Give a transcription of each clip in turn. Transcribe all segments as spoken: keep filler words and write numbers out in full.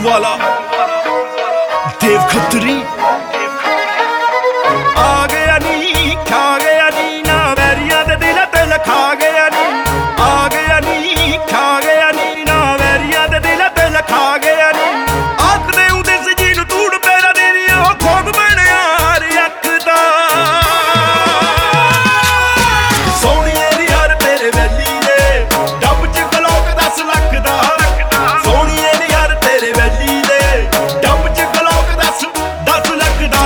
वाला देव खत्री आ गया नी खा गया नी ना वैरिया दे दिल ते लखा गया नी आ गया नी खा गया नी ना वैरिया दे दिल ते लखा गया नी आख दे उदे सी जी नूं तूड़ पैरा दे दी ओ खोग बने यार अख दा सोहणीए नी यार तेरे वैली दे डब च गलोक दस लख दा सोहणीए नी यार तेरे वैली दे डब च गलोक दस दस लख दा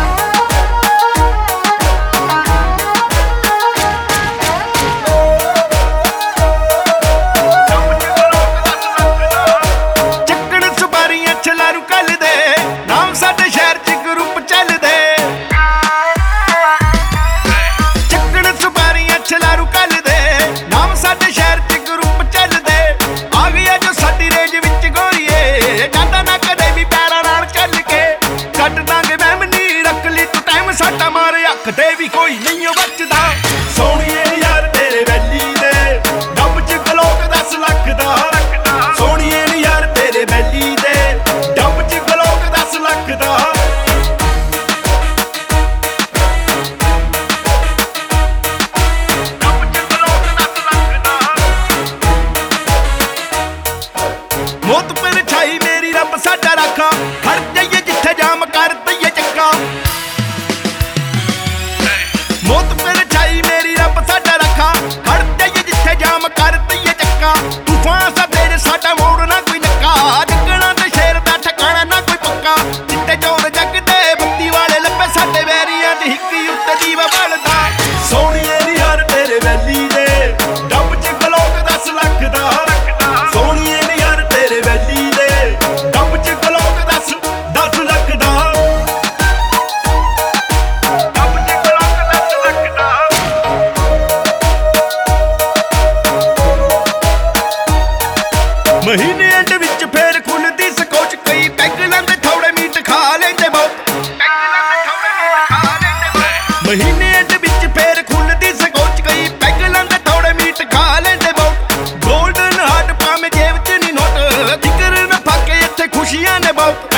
कदे भी कोई नहीं बचदा सोहणीए यार तेरे वैली दे डब च गलोक दस लख दा सोहणीए यार तेरे वैली दे डब च गलोक दस लख दा मौत पर छाई मेरी रब साडा राखा खड़ जाइए जिथे जाम कर दईए चक्का मौत पर छाई मेरी रब साडा रखा खड़ जाइए जिथे जाम कर दईए चक्का तूफान सा तेज साडा मोड़ ना कोई नक्का जगना ते शेर दा ठिकाना ना कोई पक्का चिट्टे चोर जगदे बत्ती वाले लब्बे साडे वैरियां दी हिक्की उत्ते दीवा बलदा सोहणीए नी यार तेरे वैली दे डब च गलोक दस लख दा सोहणीए नी यार तेरे वैली दे डब च गलोक दस दस लख दा महीने एंड विच फेर खुलदी ਸਕੋਚ कई पैग लैंदे थोड़े मीट खा लेंदे बहुत महीने एंड विच फेर खुलदी ਸਕੋਚ कई पैग लैंदे थोड़े मीट खा लेंदे बहुत गोल्डन हार्ट पावे जेब च नी नोट जिक्र ना फाके इत्थे खुशियां ने बहुत